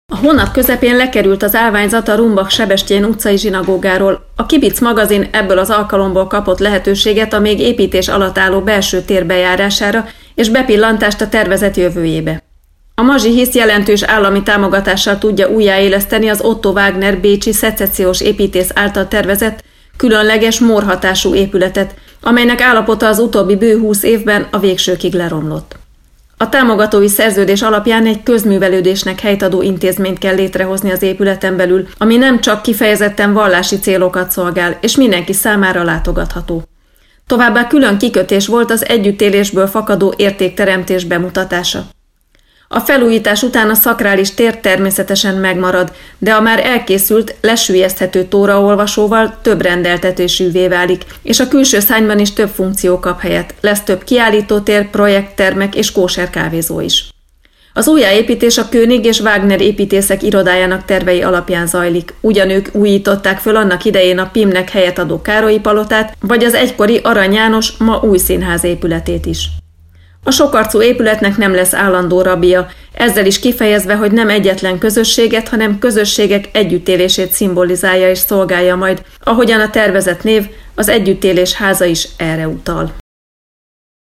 A hónap közepén lekerült az állványzat a Rumbach-Sebestyén utcai zsinagógáról. A Kibic magazin ebből az alkalomból kapott lehetőséget a még építés alatt álló belső tér bejárására és bepillantást a tervezet jövőjébe. A Mazsihisz jelentős állami támogatással tudja újjáéleszteni az Otto Wagner bécsi szecessziós építész által tervezett, különleges mórhatású épületet, amelynek állapota az utóbbi bő 20 évben a végsőkig leromlott. A támogatói szerződés alapján egy közművelődésnek helyt adó intézményt kell létrehozni az épületen belül, ami nem csak kifejezetten vallási célokat szolgál, és mindenki számára látogatható. Továbbá külön kikötés volt az együttélésből fakadó értékteremtés bemutatása. A felújítás után a szakrális tér természetesen megmarad, de a már elkészült, lesüllyeszthető tóraolvasóval több rendeltetésűvé válik, és a külső szárnyban is több funkció kap helyet, lesz több kiállítótér, projekttermek és kóser kávézó is. Az újjáépítés a König és Wagner építészek irodájának tervei alapján zajlik, ugyanők újították föl annak idején a PIM-nek helyet adó Károlyi palotát, vagy az egykori Arany János, ma új színház épületét is. A sokarcú épületnek nem lesz állandó rabija, ezzel is kifejezve, hogy nem egyetlen közösséget, hanem közösségek együttélését szimbolizálja és szolgálja majd, ahogyan a tervezett név, az Együttélés háza is erre utal.